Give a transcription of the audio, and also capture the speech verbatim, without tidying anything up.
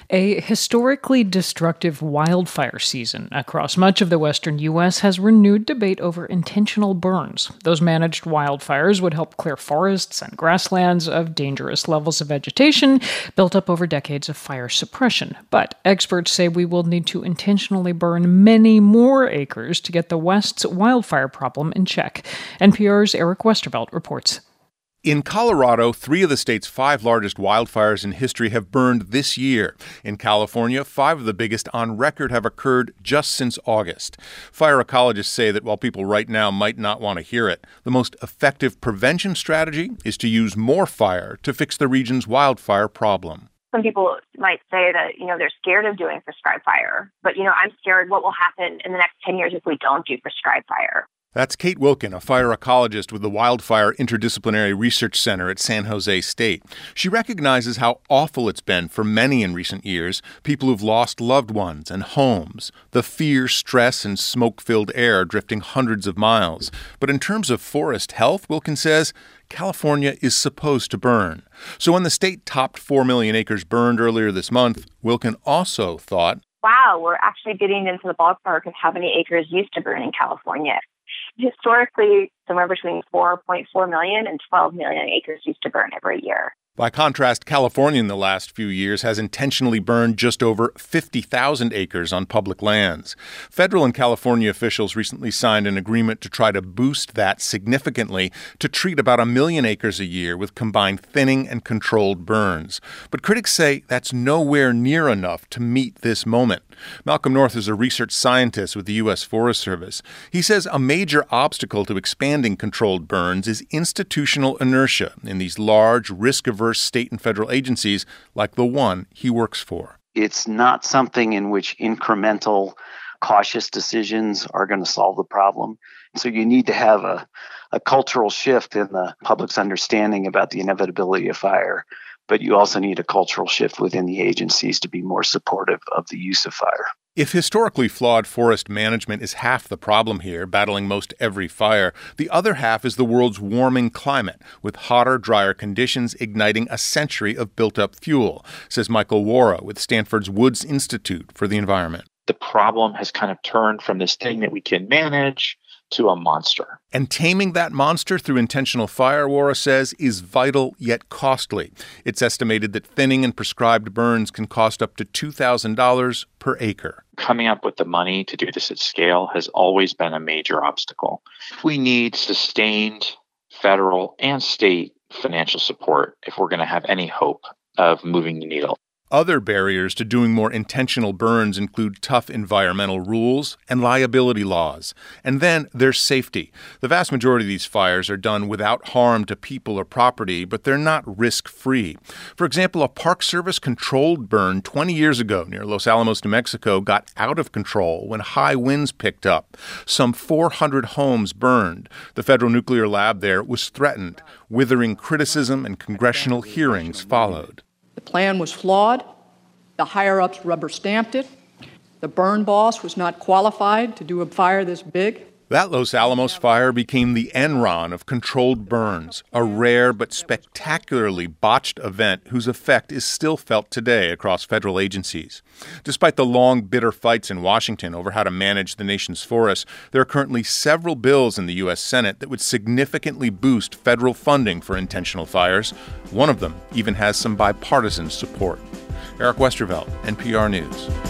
A historically destructive wildfire season across much of the western U S has renewed debate over intentional burns. Those managed wildfires would help clear forests and grasslands of dangerous levels of vegetation built up over decades of fire suppression. But experts say we will need to intentionally burn many more acres to get the West's wildfire problem in check. N P R's Eric Westervelt reports. In Colorado, three of the state's five largest wildfires in history have burned this year. In California, five of the biggest on record have occurred just since August. Fire ecologists say that while people right now might not want to hear it, the most effective prevention strategy is to use more fire to fix the region's wildfire problem. Some people might say that, you know, they're scared of doing prescribed fire. But, you know, I'm scared what will happen in the next ten years if we don't do prescribed fire. That's Kate Wilkin, a fire ecologist with the Wildfire Interdisciplinary Research Center at San Jose State. She recognizes how awful it's been for many in recent years, people who've lost loved ones and homes, the fear, stress, and smoke-filled air drifting hundreds of miles. But in terms of forest health, Wilkin says, California is supposed to burn. So when the state topped four million acres burned earlier this month, Wilkin also thought, wow, we're actually getting into the ballpark of how many acres used to burn in California. Historically, somewhere between four point four million and twelve million acres used to burn every year. By contrast, California in the last few years has intentionally burned just over fifty thousand acres on public lands. Federal and California officials recently signed an agreement to try to boost that significantly to treat about a million acres a year with combined thinning and controlled burns. But critics say that's nowhere near enough to meet this moment. Malcolm North is a research scientist with the U S Forest Service. He says a major obstacle to expanding controlled burns is institutional inertia in these large, risk-averse state and federal agencies like the one he works for. It's not something in which incremental, cautious decisions are going to solve the problem. So you need to have a, a cultural shift in the public's understanding about the inevitability of fire. But you also need a cultural shift within the agencies to be more supportive of the use of fire. If historically flawed forest management is half the problem here, battling most every fire, the other half is the world's warming climate, with hotter, drier conditions igniting a century of built-up fuel, says Michael Wara with Stanford's Woods Institute for the Environment. The problem has kind of turned from this thing that we can manage to a monster. And taming that monster through intentional fire, Wara says, is vital yet costly. It's estimated that thinning and prescribed burns can cost up to two thousand dollars per acre. Coming up with the money to do this at scale has always been a major obstacle. We need sustained federal and state financial support if we're going to have any hope of moving the needle. Other barriers to doing more intentional burns include tough environmental rules and liability laws. And then there's safety. The vast majority of these fires are done without harm to people or property, but they're not risk-free. For example, a Park Service controlled burn twenty years ago near Los Alamos, New Mexico, got out of control when high winds picked up. Some four hundred homes burned. The federal nuclear lab there was threatened. Withering criticism and congressional hearings followed. The plan was flawed. The higher-ups rubber-stamped it. The burn boss was not qualified to do a fire this big. That Los Alamos fire became the Enron of controlled burns, a rare but spectacularly botched event whose effect is still felt today across federal agencies. Despite the long, bitter fights in Washington over how to manage the nation's forests, there are currently several bills in the U S Senate that would significantly boost federal funding for intentional fires. One of them even has some bipartisan support. Eric Westervelt, N P R News.